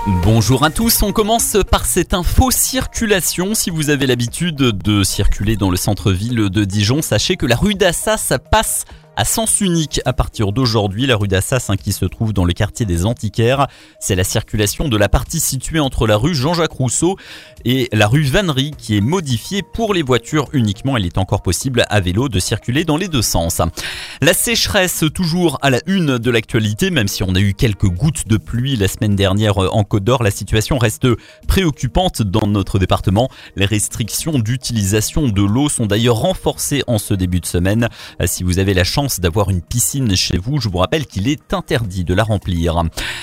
Bonjour à tous, on commence par cette info circulation. Si vous avez l'habitude de circuler dans le centre-ville de Dijon, sachez que la rue d'Assas passe à sens unique à partir d'aujourd'hui. La rue d'Assas qui se trouve dans le quartier des Antiquaires, c'est la circulation de la partie située entre la rue Jean-Jacques Rousseau et la rue Vannerie qui est modifiée pour les voitures uniquement. Il est encore possible à vélo de circuler dans les deux sens. La sécheresse toujours à la une de l'actualité, même si on a eu quelques gouttes de pluie la semaine dernière en Côte d'Or, la situation reste préoccupante dans notre département. Les restrictions d'utilisation de l'eau sont d'ailleurs renforcées en ce début de semaine. Si vous avez la chance d'avoir une piscine chez vous, je vous rappelle qu'il est interdit de la remplir.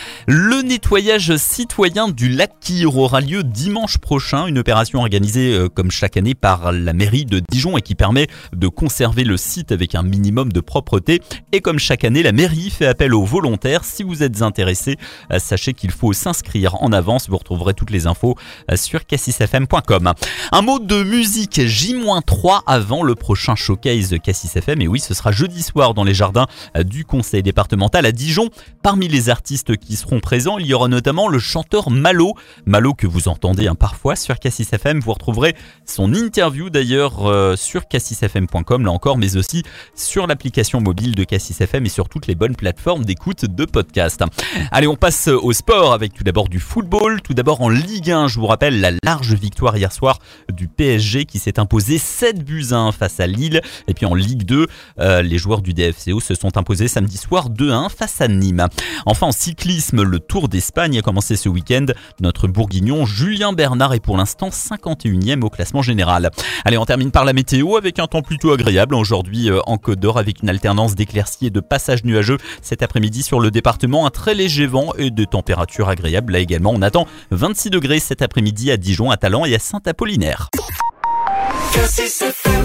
Le nettoyage citoyen du lac Kyr aura lieu dimanche prochain, une opération organisée comme chaque année par la mairie de Dijon et qui permet de conserver le site avec un minimum de propreté. Et comme chaque année, la mairie fait appel aux volontaires. Si vous êtes intéressé, sachez qu'il faut s'inscrire en avance. Vous retrouverez toutes les infos sur cassisfm.com. Un mot de musique, J-3 avant le prochain showcase Cassis FM. Et oui, ce sera jeudi soir dans les jardins du conseil départemental à Dijon. Parmi les artistes qui seront présents, il y aura notamment le chanteur Malo que vous entendez parfois sur Cassis FM. Vous retrouverez son interview d'ailleurs sur cassisfm.com là encore, mais aussi sur l'application mobile de Cassis FM et sur toutes les bonnes plateformes d'écoute de podcast. Allez, on passe au sport avec tout d'abord du football. Tout d'abord en Ligue 1, je vous rappelle la large victoire hier soir du PSG qui s'est imposé 7-1 face à Lille. Et puis en Ligue 2, les joueurs du DFCO se sont imposés samedi soir 2-1 face à Nîmes. Enfin en cyclisme, le Tour d'Espagne a commencé ce week-end. Notre bourguignon Julien Bernard est pour l'instant 51e au classement général. Allez, on termine par la météo avec un temps plutôt agréable aujourd'hui en Côte d'Or avec une alternance d'éclaircies et de passages nuageux. Cet après-midi sur le département, un très léger vent et des températures agréables. Là également, on attend 26 degrés cet après-midi à Dijon, à Talant et à Saint-Apollinaire.